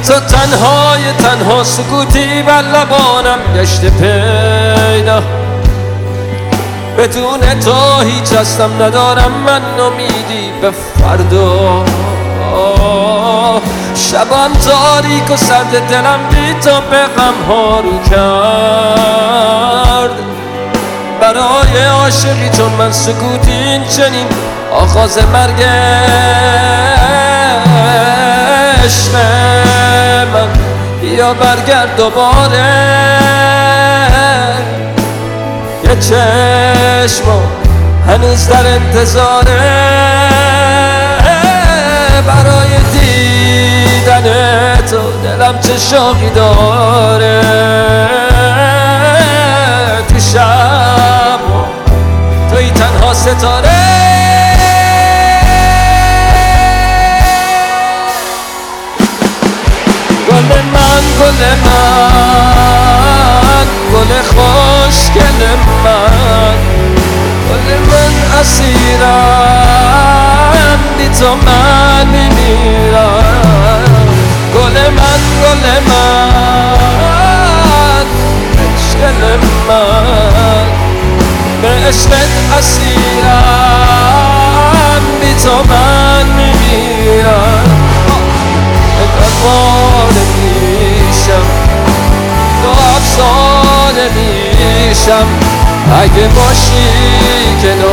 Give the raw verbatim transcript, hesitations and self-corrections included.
حتی تنهای تنها سکوتی بر لبانم گشته پیدا. بدون تو هیچ هستم ندارم من امیدی به فردا. شبم تاریک و سرد دلم بی تو به غم ها رو کرد. برای عاشقی چون من سکوتی این چنین آغاز مرگ عشق من. یا برگرد دوباره یه چشم هنوز در انتظاره برای دیدن تو. دلم چه شوقی داره تو شب توی تنها ستاره. گل من گل من گل خوشگل من، گل من اسیرم بی تو من میمیرم. گل من گل من عشق من، به عشقت اسیرم بی تو من میمیرم. افسانه میشم تو افسانه میشم اگه باشی کنار